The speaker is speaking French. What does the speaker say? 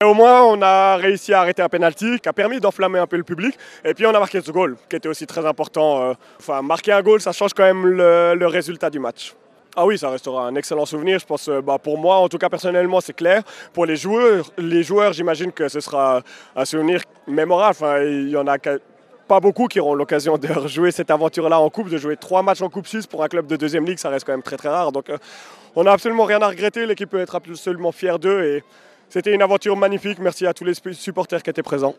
Et au moins, on a réussi à arrêter un penalty qui a permis d'enflammer un peu le public. Et puis, on a marqué ce goal qui était aussi très important. Enfin, marquer un goal, ça change quand même le résultat du match. Ah oui, ça restera un excellent souvenir. Je pense, pour moi, en tout cas personnellement, c'est clair. Pour les joueurs, j'imagine que ce sera un souvenir mémorable. Enfin, il y en a pas beaucoup qui auront l'occasion de rejouer cette aventure-là en coupe, de jouer 3 matchs en Coupe Suisse pour un club de deuxième ligue, ça reste quand même très très rare. Donc, on n'a absolument rien à regretter. L'équipe peut être absolument fière d'eux et c'était une aventure magnifique. Merci à tous les supporters qui étaient présents.